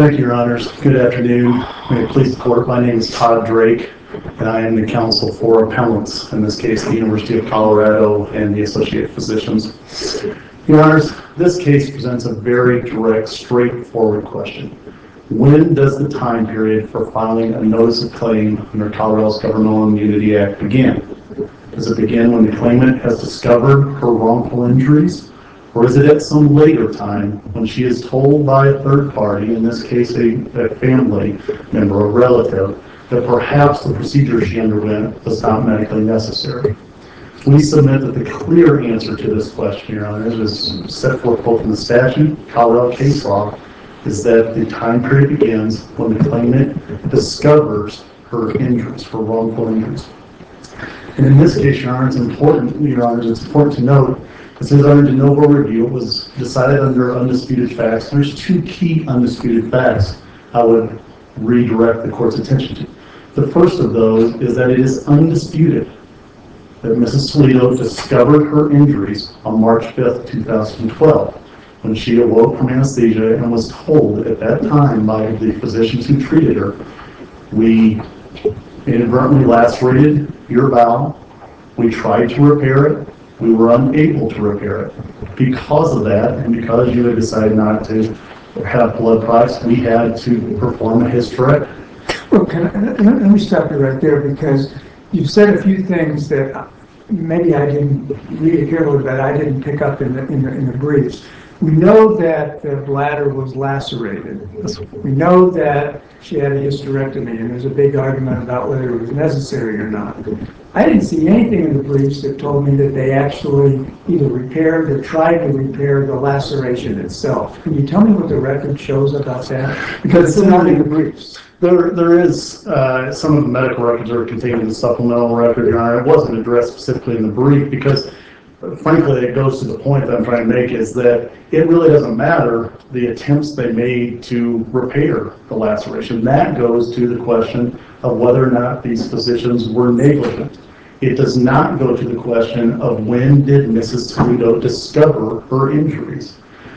Thank you, Your Honors. Good afternoon. May it please the Court, my name is Todd Drake, and I am the counsel for appellants, in this case, the University of Colorado and the Associated Physicians. Your Honors, this case presents a very direct, straightforward question. When does the time period for filing a notice of claim under Colorado's Governmental Immunity Act begin? Does it begin when the claimant has discovered her wrongful injuries? Or is it at some later time when she is told by a third party, in this case a family member, a relative, that perhaps the procedure she underwent was not medically necessary? We submit that the clear answer to this question, Your Honor, is set forth both in the statute, Colorado case law, is that the time period begins when the claimant discovers her injuries, her wrongful injuries. And in this case, Your Honor, it's important to note, this is under de novo review. It was decided under undisputed facts. There's two key undisputed facts I would redirect the Court's attention to. The first of those is that it is undisputed that Mrs. Salido discovered her injuries on March 5th, 2012, when she awoke from anesthesia and was told at that time by the physicians who treated her, we inadvertently lacerated your bowel, we tried to repair it, we were unable to repair it. Because of that, and because you had decided not to have blood products, we had to perform a hysterectomy. Well, let me stop you right there, because you've said a few things that maybe I didn't read it carefully, but I didn't pick up in the briefs. We know that the bladder was lacerated. We know that she had a hysterectomy, and there's a big argument about whether it was necessary or not. I didn't see anything in the briefs that told me that they actually either repaired or tried to repair the laceration itself. Can you tell me what the record shows about that? Because it's not in the briefs. There is some of the medical records are contained in the supplemental record, Your Honor. It wasn't addressed specifically in the brief because, frankly, it goes to the point that I'm trying to make is that it really doesn't matter the attempts they made to repair the laceration. That goes to the question of whether or not these physicians were negligent. It does not go to the question of when did Mrs. Salido discover her injuries.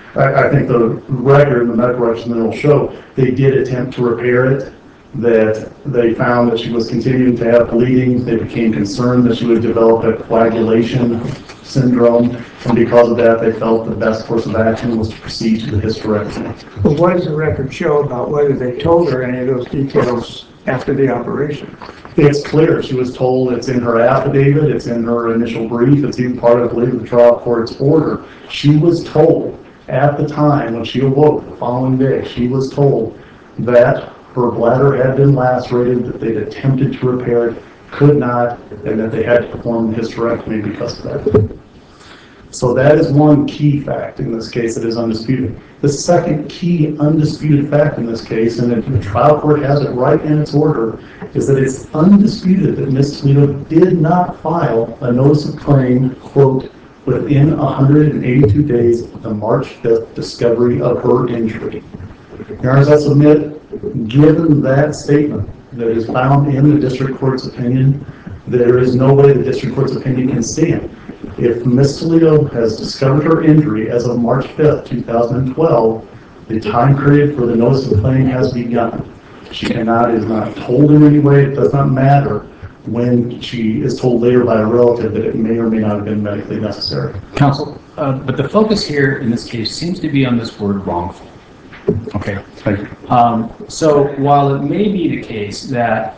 I think the record, the medical records will show they did attempt to repair it, that they found that she was continuing to have bleeding. They became concerned that she would develop a coagulation syndrome, and because of that, they felt the best course of action was to proceed to the hysterectomy. But what does the record show about whether they told her any of those details after the operation? It's clear. She was told. It's in her affidavit. It's in her initial brief. It's even part of, I believe, the trial court's order. She was told at the time when she awoke the following day, she was told that her bladder had been lacerated, that they'd attempted to repair it, could not, and that they had to perform the hysterectomy because of that. So that is one key fact in this case that is undisputed. The second key undisputed fact in this case, and the trial court has it right in its order, is that it's undisputed that Ms. Salido did not file a notice of claim, quote, within 182 days of the March 5th discovery of her injury. Your Honor, I submit, given that statement that is found in the district court's opinion, there is no way the district court's opinion can stand. If Ms. Salido has discovered her injury as of March 5th, 2012, the time period for the notice of claim has begun. She is not told in any way. It does not matter when she is told later by a relative that it may or may not have been medically necessary. Counsel, but the focus here in this case seems to be on this word wrongful. Okay. Thank you. So while it may be the case that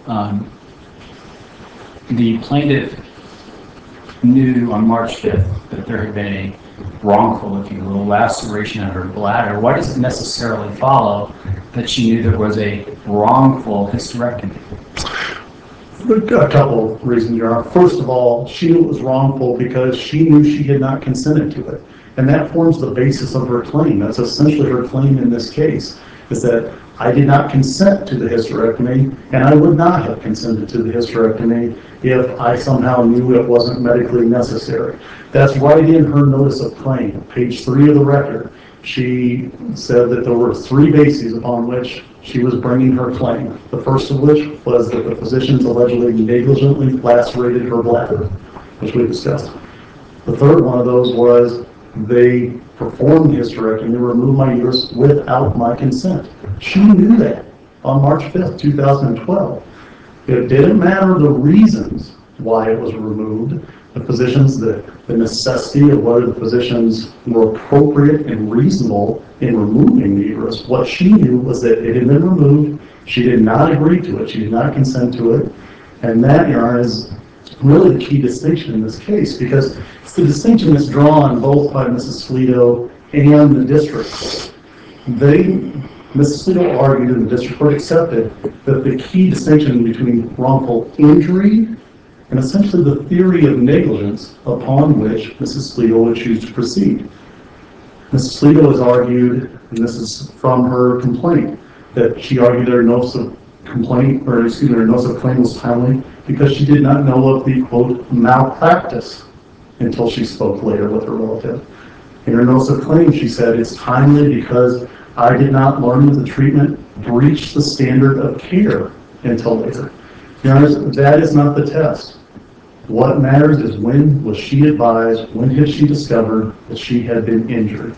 the plaintiff knew on March 5th that there had been a wrongful, if you will, laceration of her bladder, why does it necessarily follow that she knew there was a wrongful hysterectomy? A couple of reasons, Your Honor. First of all, she knew it was wrongful because she knew she had not consented to it. And that forms the basis of her claim. That's essentially her claim in this case, is that I did not consent to the hysterectomy, and I would not have consented to the hysterectomy if I somehow knew it wasn't medically necessary. That's right in her notice of claim, page 3 of the record. She said that there were 3 bases upon which she was bringing her claim. The first of which was that the physicians allegedly negligently lacerated her bladder, which we discussed. The third one of those was They performed the hysterectomy, they removed my uterus without my consent. She knew that on March 5th, 2012. It didn't matter the reasons why it was removed, the physicians, the necessity of whether the physicians were appropriate and reasonable in removing the uterus. What she knew was that it had been removed. She did not agree to it. She did not consent to it. And that, Your Honor, is really the key distinction in this case, because it's the distinction that's drawn both by Mrs. Slido and the district court. Mrs. Slido argued and the district court accepted that the key distinction between wrongful injury and essentially the theory of negligence upon which Mrs. Slido would choose to proceed. Mrs. Slido has argued, and this is from her complaint, that she argued her notice of complaint, or excuse me, her notice of claim was timely because she did not know of the, quote, malpractice until she spoke later with her relative. In her notice of claim, she said, it's timely because I did not learn that the treatment breached the standard of care until later. Your Honor, that is not the test. What matters is when was she advised, when had she discovered that she had been injured.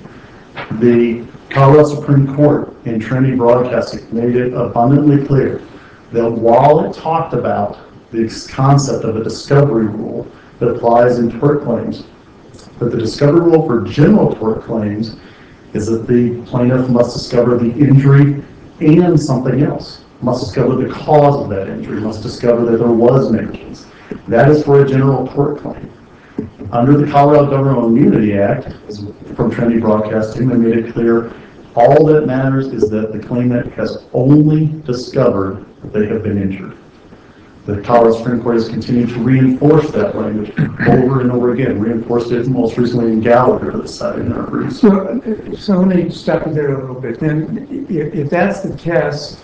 The Colorado Supreme Court in Trinity Broadcasting made it abundantly clear that while it talked about the concept of a discovery rule that applies in tort claims, that the discovery rule for general tort claims is that the plaintiff must discover the injury and something else, must discover the cause of that injury, must discover that there was negligence. That is for a general tort claim. Under the Colorado Governmental Immunity Act, from Trinity Broadcasting, they made it clear all that matters is that the claimant has only discovered that they have been injured. The Colorado Supreme Court has continued to reinforce that language over and over again, reinforced it most recently in Gallagher, that's cited in our briefs. So let me stop you there a little bit. Then, if that's the test,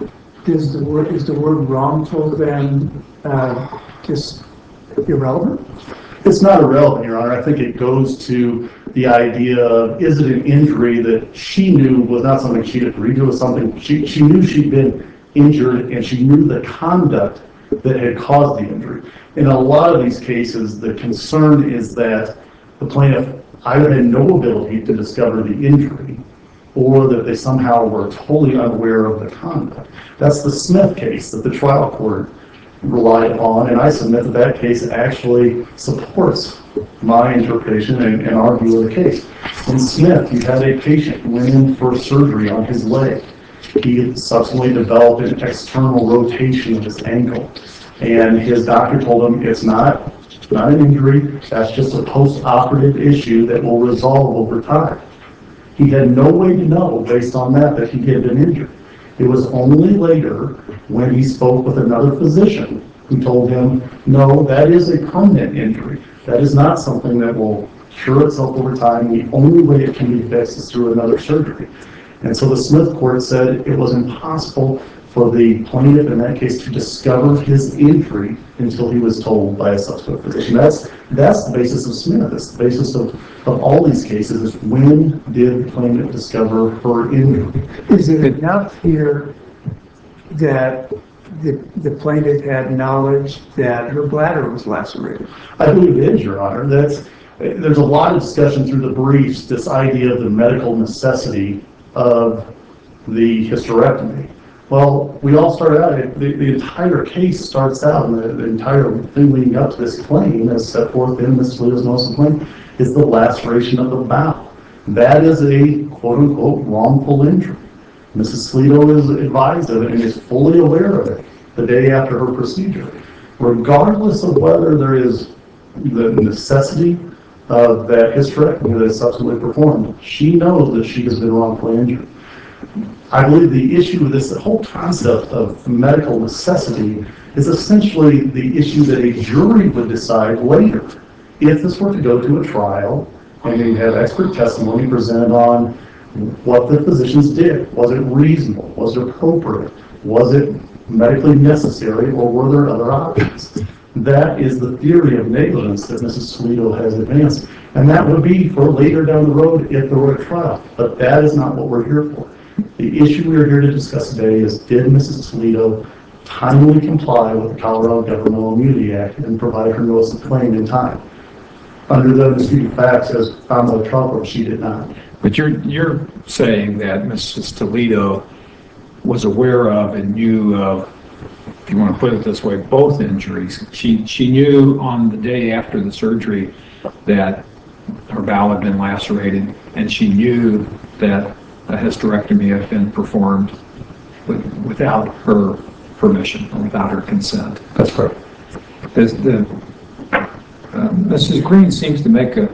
is the word wrongful then just irrelevant? It's not irrelevant, Your Honor. I think it goes to the idea of, is it an injury that she knew was not something she'd agreed to, was something she knew she'd been injured, and she knew the conduct that had caused the injury. In a lot of these cases, the concern is that the plaintiff either had no ability to discover the injury or that they somehow were totally unaware of the conduct. That's the Smith case that the trial court relied on, and I submit that that case actually supports my interpretation and our view of the case. In Smith, you had a patient who went in for surgery on his leg. He subsequently developed an external rotation of his ankle, and his doctor told him it's not an injury, that's just a post-operative issue that will resolve over time. He had no way to know, based on that he had been injured. It was only later when he spoke with another physician who told him, no, that is a permanent injury. That is not something that will cure itself over time. The only way it can be fixed is through another surgery. And so the Smith court said it was impossible for the plaintiff in that case to discover his injury until he was told by a subsequent physician. That's the basis of Smith. It's the basis of all these cases, is when did the plaintiff discover her injury? Is it enough here that the plaintiff had knowledge that her bladder was lacerated? I believe it is, Your Honor. There's a lot of discussion through the briefs, this idea of the medical necessity of the hysterectomy. Well, we all started out, the entire case starts out, and the entire thing leading up to this claim, as set forth in Ms. Slido's notice of claim, is the laceration of the bowel. That is a quote-unquote wrongful injury. Mrs. Slido is advised of it and is fully aware of it the day after her procedure. Regardless of whether there is the necessity of that hysterectomy that is subsequently performed, she knows that she has been wrongfully injured. I believe the issue with this, the whole concept of medical necessity, is essentially the issue that a jury would decide later. If this were to go to a trial and you have expert testimony presented on what the physicians did, was it reasonable, was it appropriate, was it medically necessary, or were there other options? That is the theory of negligence that Mrs. Slido has advanced, and that would be for later down the road if there were a trial, but that is not what we're here for. The issue we are here to discuss today is, did Mrs. Slido timely comply with the Colorado Governmental Immunity Act and provide her notice of claim in time? Under the undisputed facts as found by the trial court, she did not. But you're saying that Mrs. Toledo was aware of and knew of, if you want to put it this way, both injuries. She knew on the day after the surgery that her bowel had been lacerated, and she knew that a hysterectomy had been performed without her permission or without her consent. That's correct. Mrs. Green seems to make an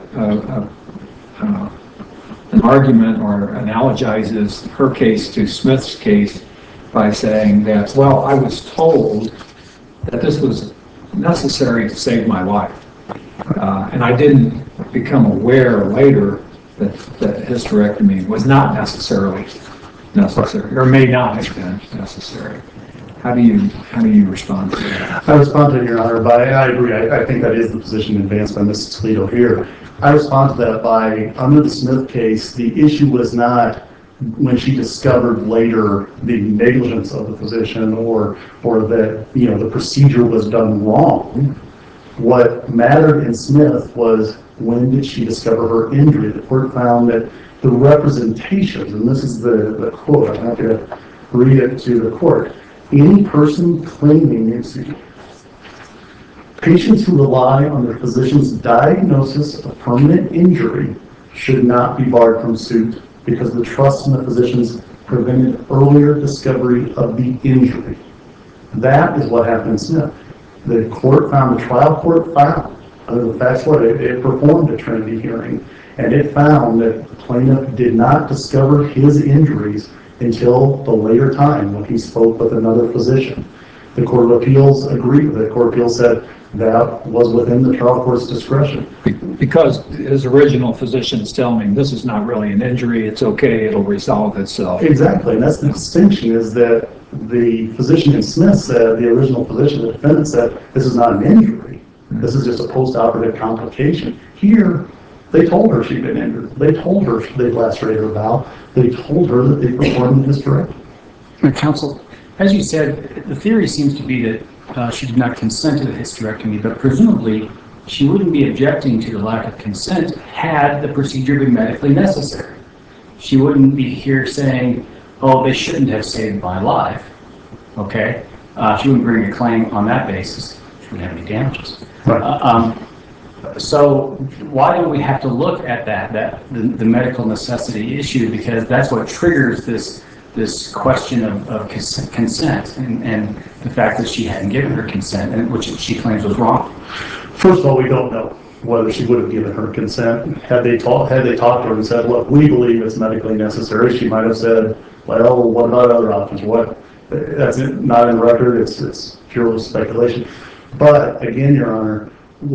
argument or analogizes her case to Smith's case by saying that, well, I was told that this was necessary to save my life. And I didn't become aware later that hysterectomy was not necessarily necessary, or may not have been necessary. How do you respond to that? I respond to it, Your Honor, by, I agree, I think that is the position advanced by Mrs. Toledo here. I respond to that by, under the Smith case, the issue was not when she discovered later the negligence of the physician or that, the procedure was done wrong. What mattered in Smith was when did she discover her injury. The court found that the representations, and this is the quote, I'm not going to read it to the court, any person claiming patients who rely on their physician's diagnosis of permanent injury should not be barred from suit because the trust in the physicians prevented earlier discovery of the injury. That is what happened in Smith. The court found, the trial court found, under the facts what it performed a Trinity hearing, and it found that the plaintiff did not discover his injuries until the later time when he spoke with another physician. The Court of Appeals agreed with it. The Court of Appeals said that was within the trial court's discretion. Because his original physicians tell him this is not really an injury, it's okay, it'll resolve itself. Exactly, and that's the distinction, is that the physician in Smith said, the original physician, the defendant said, this is not an injury. This is just a post-operative complication. Here, they told her she'd been injured. They told her they'd lacerated her bowel. They told her that they performed the hysterectomy. Counsel, as you said, the theory seems to be that she did not consent to the hysterectomy, but presumably she wouldn't be objecting to the lack of consent had the procedure been medically necessary. She wouldn't be here saying, oh, they shouldn't have saved my life, okay? She wouldn't bring a claim on that basis. She wouldn't have any damages. Right. So why do we have to look at the medical necessity issue? Because that's what triggers this question of consent and the fact that she hadn't given her consent, and which she claims was wrong. First of all, we don't know whether she would have given her consent. Had they talked to her and said, look, we believe it's medically necessary, she might have said, well, what about other options? That's not in the record, it's purely speculation. But again, Your Honor,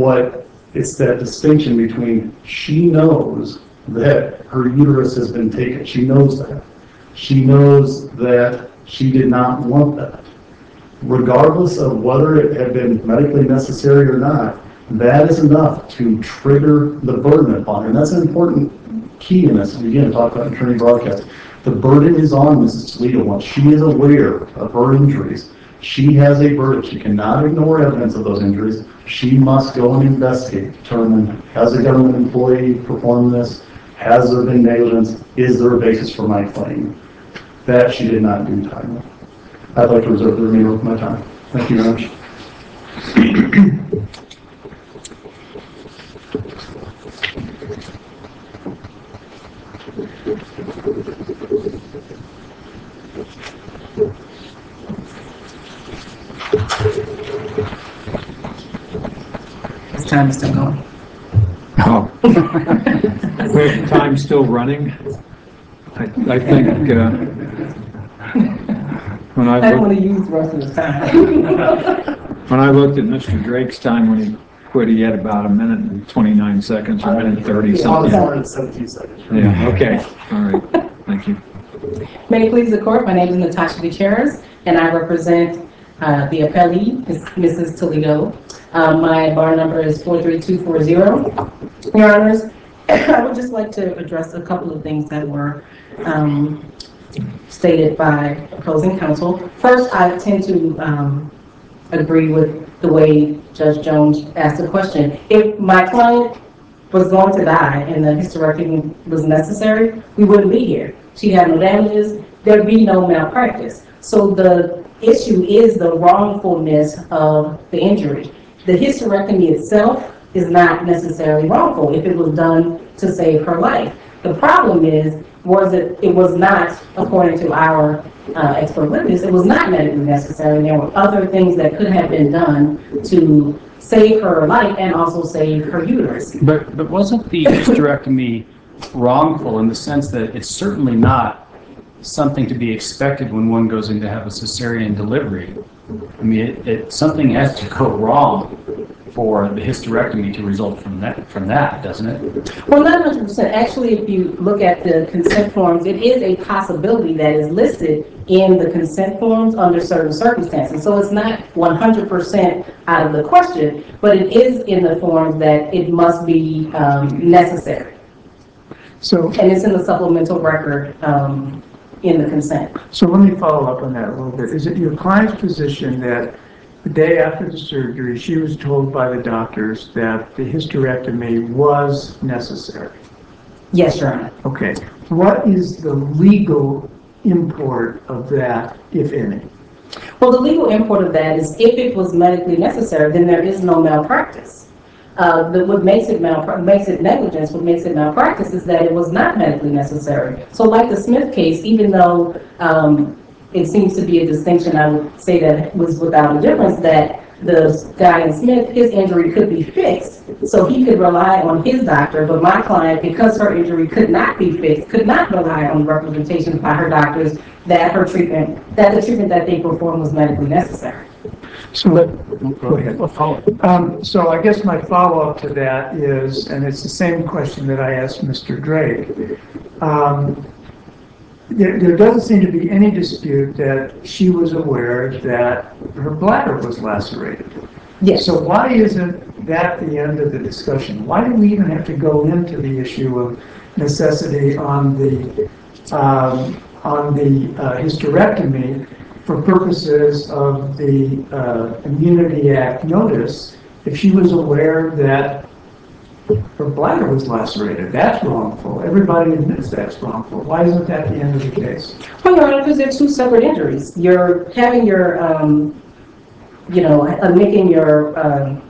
it's that distinction between she knows that her uterus has been taken. She knows that. She knows that she did not want that. Regardless of whether it had been medically necessary or not, that is enough to trigger the burden upon her. And that's an important key in this. Again, talk about attorney broadcast. The burden is on Mrs. Toledo. Once she is aware of her injuries, she has a burden. She cannot ignore evidence of those injuries. She must go and investigate, determine, has a government employee performed this? Has there been negligence? Is there a basis for my claim? That she did not do timely. I'd like to reserve the remainder of my time. Thank you very much. This time is still going. Oh. With time still running, I think when I want to use the rest of the time. when I looked at Mr. Drake's time when he quit, he had about 1 minute and 29 seconds, or 1 minute and 30 something. 17 seconds. Yeah, okay, all right, thank you. May it please the court, my name is Natasha Gutierrez, and I represent the appellee, Mrs. Toledo. My bar number is 43240. Your Honors, I would just like to address a couple of things that were stated by opposing counsel. First, I tend to agree with the way Judge Jones asked the question. If my client was going to die and the hysterectomy was necessary, we wouldn't be here. She'd have no damages, there'd be no malpractice. So the issue is the wrongfulness of the injury. The hysterectomy itself is not necessarily wrongful if it was done to save her life. The problem is, it was not, according to our expert witness, it was not medically necessary. There were other things that could have been done to save her life and also save her uterus. But wasn't the hysterectomy wrongful in the sense that it's certainly not something to be expected when one goes in to have a cesarean delivery? I mean, something has to go wrong for the hysterectomy to result from that, doesn't it? Well, not 100%. Actually, if you look at the consent forms, it is a possibility that is listed in the consent forms under certain circumstances. So it's not 100% out of the question, but it is in the forms that it must be necessary. So, And it's in the supplemental record in the consent. so let me follow up on that a little bit. Is it your client's position that the day after the surgery, she was told by the doctors that the hysterectomy was necessary? Yes, Your Honor. Okay. What is the legal import of that, if any? Well, the legal import of that is if it was medically necessary, then there is no malpractice. What makes it negligence, what makes it malpractice is that it was not medically necessary. So like the Smith case, even though it seems to be a distinction, I would say that was without a difference, that the guy in Smith, his injury could be fixed, so he could rely on his doctor, but my client, because her injury could not be fixed, could not rely on representation by her doctors that the treatment that they performed was medically necessary. So go ahead. So I guess my follow-up to that is, and it's the same question that I asked Mr. Drake. There doesn't seem to be any dispute that she was aware that her bladder was lacerated. Yes. So why isn't that the end of the discussion? Why do we even have to go into the issue of necessity on the hysterectomy for purposes of the Immunity Act notice if she was aware that her bladder was lacerated? That's wrongful. Everybody admits that's wrongful. Why isn't that the end of the case? Well, Your Honor, because they're two separate injuries. You're having your, making your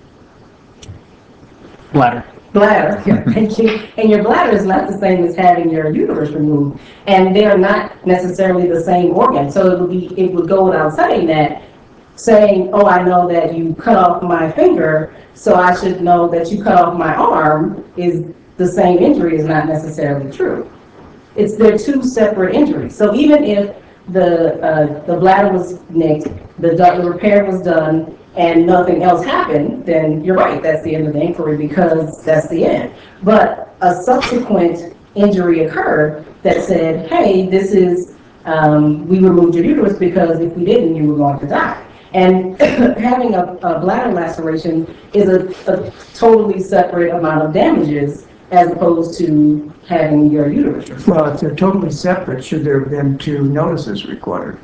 Bladder. bladder, thank you, and your bladder is not the same as having your uterus removed, and they're not necessarily the same organ. So it would go without saying that, oh, I know that you cut off my finger, so I should know that you cut off my arm, is the same injury is not necessarily true. They're two separate injuries. So even if the bladder was nicked, the repair was done, and nothing else happened, then you're right, that's the end of the inquiry because that's the end. But a subsequent injury occurred that said, hey, this is, we removed your uterus because if we didn't, you were going to die. And having a bladder laceration is a totally separate amount of damages as opposed to having your uterus removed. Well, if they're totally separate, should there have been two notices required?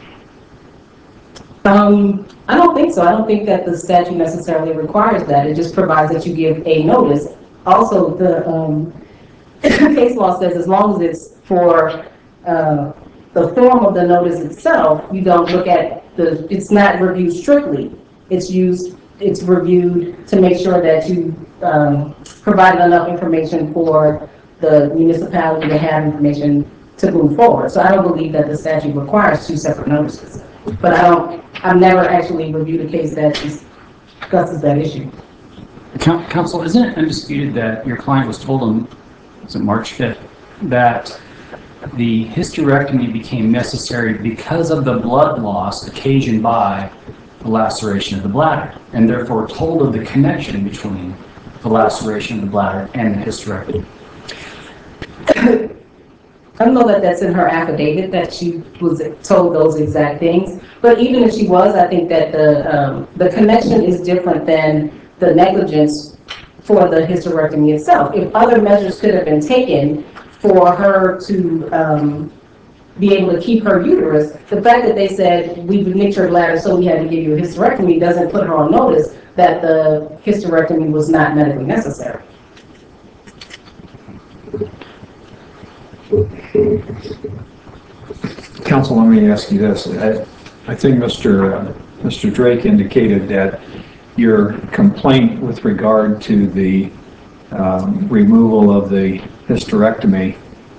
I don't think so. I don't think that the statute necessarily requires that. It just provides that you give a notice. Also, the case law says as long as it's for the form of the notice itself, you don't look at it's not reviewed strictly. It's reviewed to make sure that you provided enough information for the municipality to have information to move forward. So I don't believe that the statute requires two separate notices. But I've never actually reviewed a case that discusses that issue. Counsel, isn't it undisputed that your client was told on March 5th that the hysterectomy became necessary because of the blood loss occasioned by the laceration of the bladder, and therefore told of the connection between the laceration of the bladder and the hysterectomy? I don't know that that's in her affidavit that she was told those exact things, but even if she was, I think that the connection is different than the negligence for the hysterectomy itself. If other measures could have been taken for her to be able to keep her uterus, the fact that they said, we nicked your bladder so we had to give you a hysterectomy doesn't put her on notice that the hysterectomy was not medically necessary. Counsel, let me ask you this. I think Mr. Drake indicated that your complaint with regard to the removal of the hysterectomy,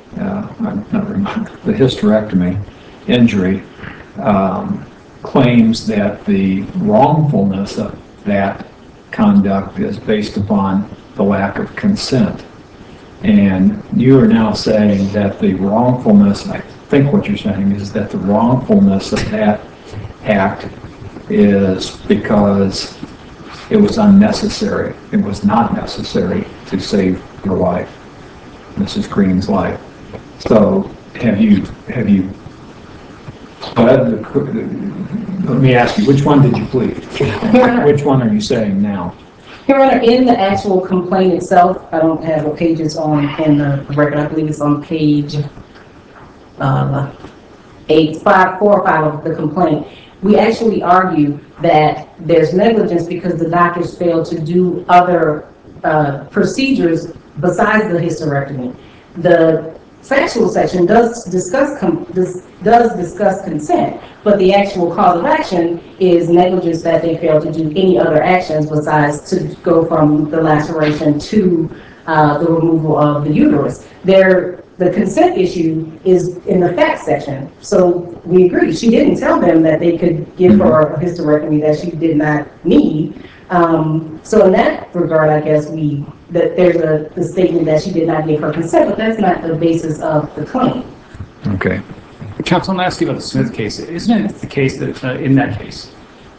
the hysterectomy injury, claims that the wrongfulness of that conduct is based upon the lack of consent. And you are now saying that the wrongfulness, I think what you're saying is that the wrongfulness of that act is because it was unnecessary. It was not necessary to save your life, Mrs. Green's life. So have you pled? Let me ask you, which one did you plead? Which one are you saying now? Your Honor, in the actual complaint itself, I don't have the pages on in the record. I believe it's on page 4 or 5 of the complaint. We actually argue that there's negligence because the doctors failed to do other procedures besides the hysterectomy. The factual section does discuss consent, but the actual cause of action is negligence that they failed to do any other actions besides to go from the laceration to the removal of the uterus. The consent issue is in the facts section. So we agree. She didn't tell them that they could give her a hysterectomy that she did not need. So in that regard, I guess that there's the statement that she did not give her consent, but that's not the basis of the claim. Okay. Counsel, I'm going to ask you about the Smith case. Isn't it the case that in that case,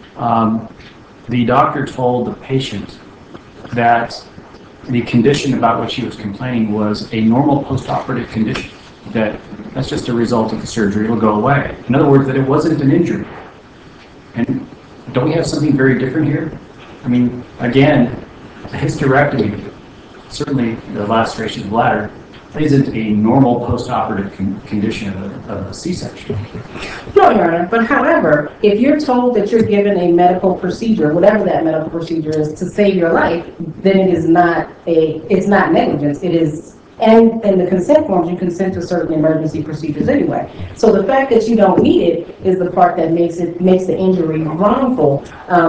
the doctor told the patient that the condition about which she was complaining was a normal post-operative condition, that's just a result of the surgery, it'll go away. In other words, that it wasn't an injury. And don't we have something very different here? I mean, again, a hysterectomy, certainly the laceration of the bladder, isn't a normal post-operative condition of a C-section. No, Your Honor, but however, if you're told that you're given a medical procedure, whatever that medical procedure is, to save your life, then it's not negligence. It is, and in the consent forms, you consent to certain emergency procedures anyway. So the fact that you don't need it is the part that makes the injury wrongful.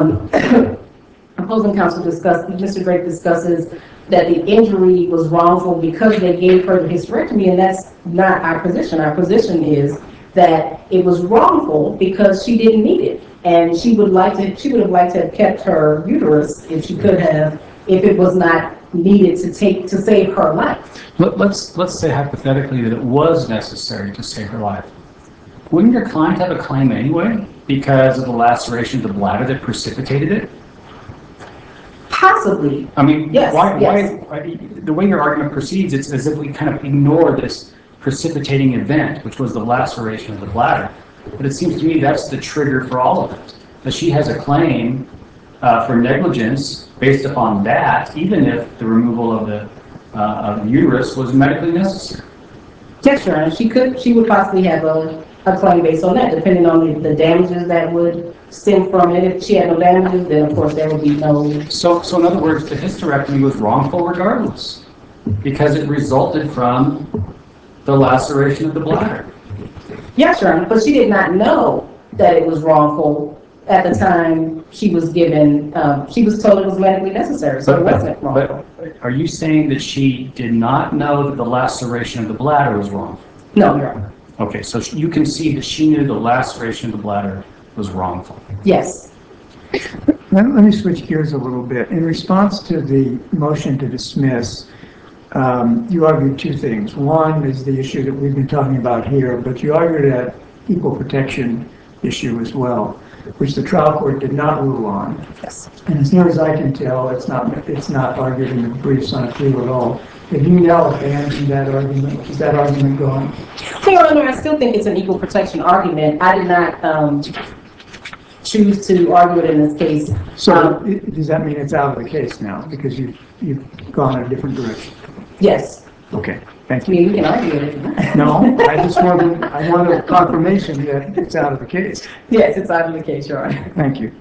Opposing counsel Mr. Drake discusses that the injury was wrongful because they gave her the hysterectomy, and that's not our position. Our position is that it was wrongful because she didn't need it, and she would have liked to have kept her uterus if she could have, if it was not needed to save her life. Let's say hypothetically that it was necessary to save her life. Wouldn't your client have a claim anyway because of the laceration of the bladder that precipitated it? Possibly. I mean, yes, why, the way your argument proceeds, it's as if we kind of ignore this precipitating event, which was the laceration of the bladder. But it seems to me that's the trigger for all of it. That she has a claim for negligence based upon that, even if the removal of the uterus was medically necessary. Yes, Your Honor. She would possibly have a claim based on that, depending on the damages that would stem from it. If she had no damages, then of course there would be no. So in other words, the hysterectomy was wrongful regardless, because it resulted from the laceration of the bladder. Yes, Your Honor, but she did not know that it was wrongful at the time she was given. She was told it was medically necessary, so it wasn't wrongful. But are you saying that she did not know that the laceration of the bladder was wrongful? No, Your Honor. Okay, so you can see that she knew the laceration of the bladder was wrongful. Yes. Let me switch gears a little bit. In response to the motion to dismiss, you argued two things. One is the issue that we've been talking about here, but you argued that equal protection issue as well, which the trial court did not rule on. Yes. And as near as I can tell, it's not argued in the briefs on appeal at all. Have you now abandoned that argument? Is that argument gone? Your Honor, I still think it's an equal protection argument. I did not choose to argue it in this case. So does that mean it's out of the case now because you've gone in a different direction? Yes. Okay, thank I you. mean, we can argue it if you want. No, I want a confirmation that it's out of the case. Yes, it's out of the case, Your Honor. Thank you.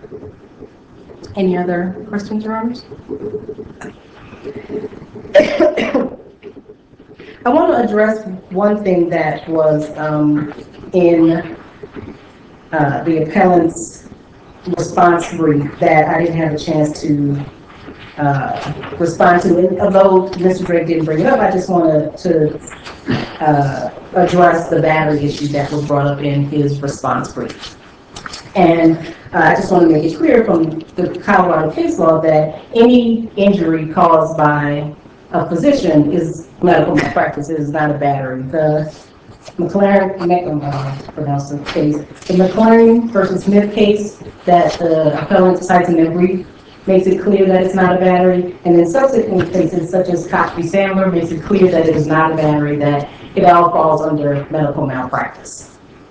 Any other questions, Your Honors? I want to address one thing that was in the appellant's response brief that I didn't have a chance to respond to. And although Mr. Drake didn't bring it up, I just wanted to address the battery issue that was brought up in his response brief. And I just want to make it clear from the Colorado case law that any injury caused by a physician is medical malpractice. It is not a battery. The McLaren, pronounce the case, the McLaren versus Smith case that the appellant cites in their brief makes it clear that it's not a battery. And in subsequent cases, such as Cox v. Sandler, makes it clear that it is not a battery, that it all falls under medical malpractice.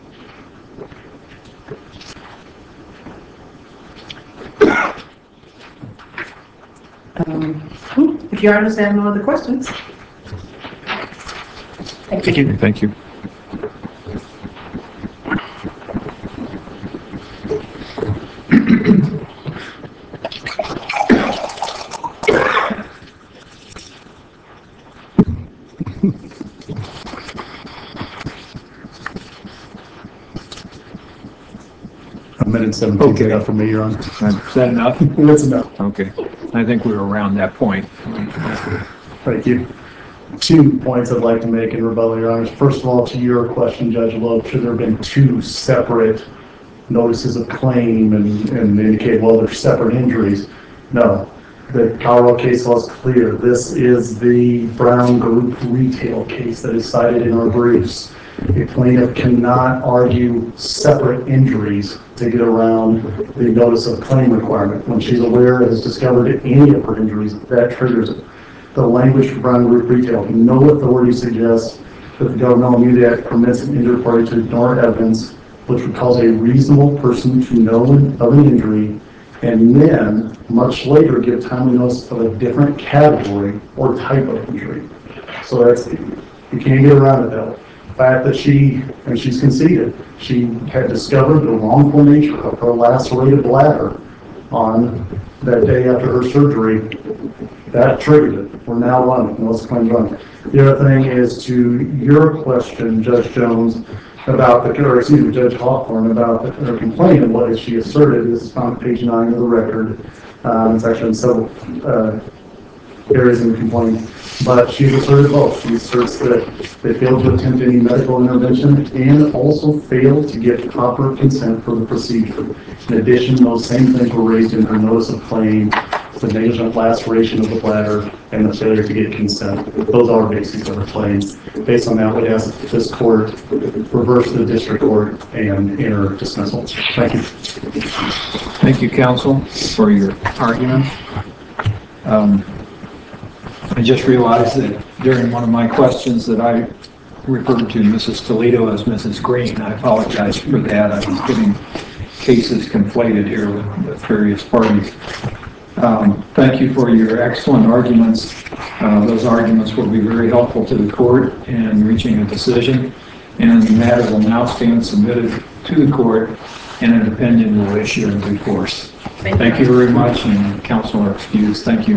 If you understand no other questions. Thank you. Thank you. A minute and 17 Okay. enough for me, Your Honor. Is that enough? That's enough. Okay. I think we were around that point. Thank you. 2 points I'd like to make in rebuttal, Your Honors. First of all, to your question, Judge Loeb, should there have been 2 separate notices of claim and indicate, well, they're separate injuries? No. The Colorado case law is clear. This is the Brown Group retail case that is cited in our briefs. A plaintiff cannot argue separate injuries to get around the notice of claim requirement. When she's aware and has discovered any of her injuries, that triggers it. The language for Brown Group retail, no authority suggests that the Governmental Immunity Act permits an injured party to ignore evidence which would cause a reasonable person to know of an injury and then much later give timely notice of a different category or type of injury. So you can't get around it though. The fact that she's conceded, she had discovered the wrongful nature of her lacerated bladder on that day after her surgery. That triggered it. We're now running. Notice of claims running. The other thing is to your question, Judge Jones, about Judge Hawthorne, about her complaint and what she asserted. This is found on page 9 of the record. It's actually in several areas in the complaint. But she asserted both. She asserts that they failed to attempt any medical intervention and also failed to get proper consent for the procedure. In addition, those same things were raised in her notice of claim, the negligent laceration of the bladder, and the failure to get consent. Those are bases of her claims. Based on that, we ask that this court reverse the district court and enter dismissal. Thank you. Thank you, counsel, for your argument. I just realized that during one of my questions that I referred to Mrs. Toledo as Mrs. Green. I apologize for that. I was getting cases conflated here with various parties. Thank you for your excellent arguments. Those arguments will be very helpful to the court in reaching a decision, and the matter will now stand submitted to the court, and an opinion will issue in due course. Thank you very much, and counsel are excused. Thank you.